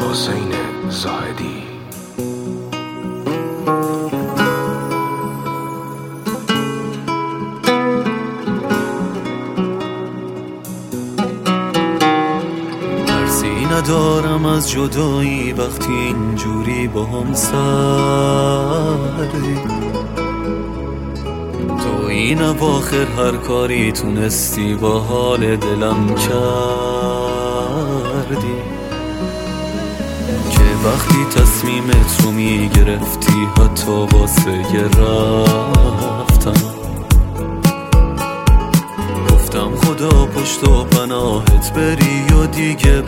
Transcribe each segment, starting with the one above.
حسین زاهدی. ترسی ندارم از جدایی وقتی اینجوری با هم سردی. تو این اواخر هر کاری تونستی با حال دلم کردی، که وقتی تصمیمت رو میگرفتی حتی واسه یه رفتم گفتم خدا پشت و پناهت بری و دیگه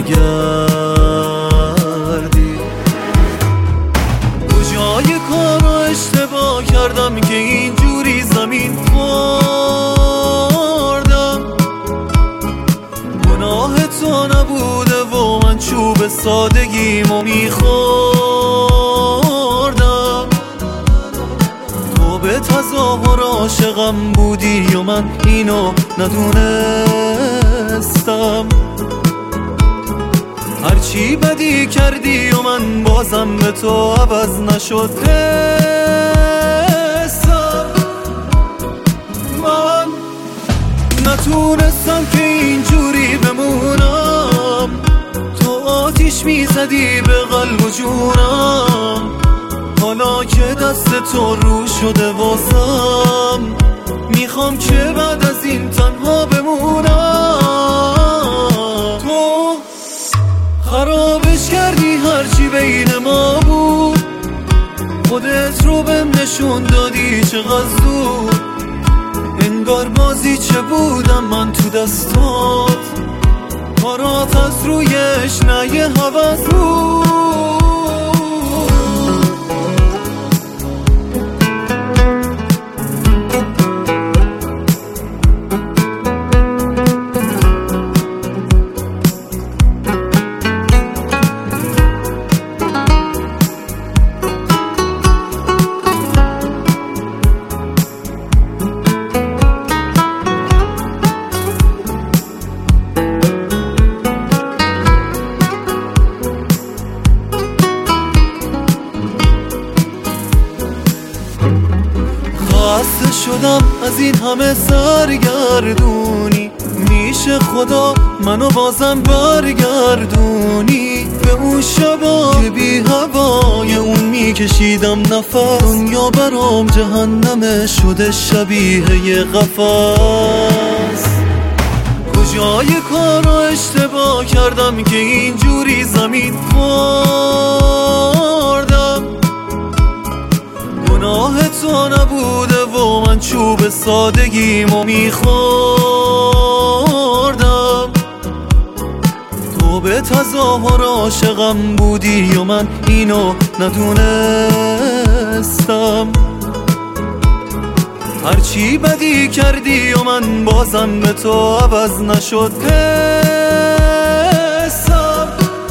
برنگردی. کجای کار رو اشتباه کردم که اینجوری زمین خوردم؟ گناه تو نبوده و من چوب سادگیمو میخوردم. تو به تظاهر عاشقم بودی و من اینو ندونستم. هرچی بدی کردی و من بازم به تو عوض نشد حسم. من نتونستم که اینجوری بمونم، تو آتیش میزدی به قلب و جونم. حالا که دست تو رو شده واسم، میخوام که بعد از این تنها بمونم. تو خرابش کردی هرچی بین ما بود، خودت رو بهم نشون دادی چقدر زود. انگار بازی چه بودم من تو دستات، کارات از رویش نه یه هوس بود. خسته شدم از این همه سرگردونی، میشه خدا منو بازم برگردونی به اون شبا که بی هوای اون میکشیدم نفس. دنیا برام جهنمه شده شبیه یه قفس. کجای کار رو اشتباه کردم که اینجوری زمین خوردم؟ گناه تو نبوده و من چوب سادگیمو میخوردم. تو به تظاهر عاشقم بودی و من اینو ندونستم. هرچی بدی کردی و من بازم به تو عوض نشد حسم.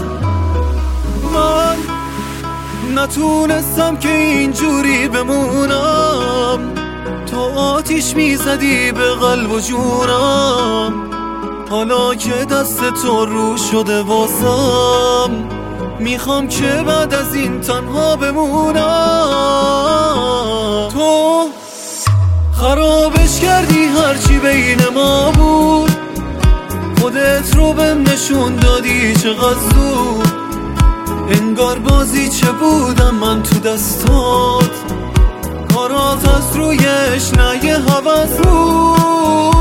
من نتونستم که اینجوری بمونم، تو آتیش میزدی به قلب و جونم. حالا که دست تو رو شده واسم، میخوام که بعد از این تنها بمونم. تو خرابش کردی هرچی بین ما بود، خودت رو بهم نشون دادی چقدر زود. انگار بازی چه بودم من تو دستات، کارات از رویش نه یه هوس بود.